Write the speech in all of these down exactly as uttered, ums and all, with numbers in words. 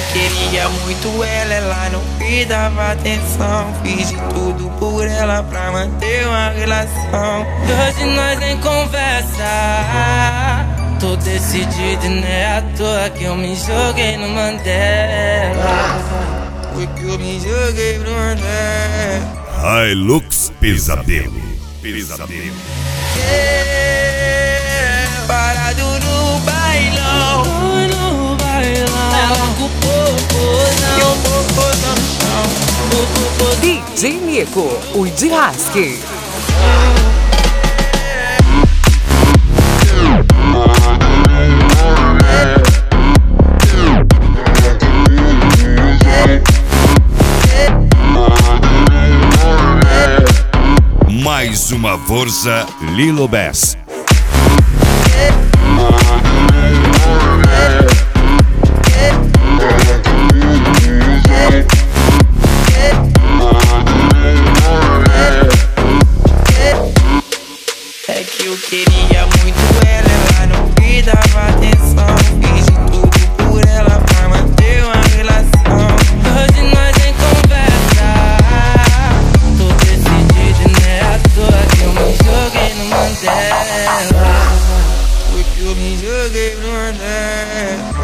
queria muito ela, ela não me dava atenção. Fiz de tudo por ela pra manter uma relação. Hoje nós nem conversa. Tô decidido e não é à toa que eu me joguei no Mandela. Foi que eu me joguei no Mandela. Hilux Pesadelo. Pesadelo. É, parado no bailão. No bailão. Ela com o popozão. E o popozão no chão. O popozão. D J Nico, o de rasque. Mais uma força Lilo Bass. É que eu queria muito ela, ela não me dava atenção. Fiz de tudo por ela pra manter uma relação. Hoje nós nem conversa. Tô decidido e não é à toa que eu me joguei no Mandela. Foi que eu me joguei no Mandela.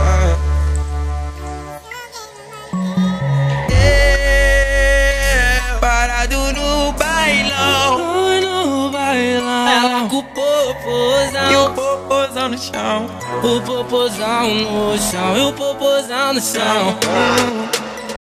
É, parado no bailão. No bailão. Ela com o popozão. E o popozão no chão. O popozão no chão. E o popozão no chão.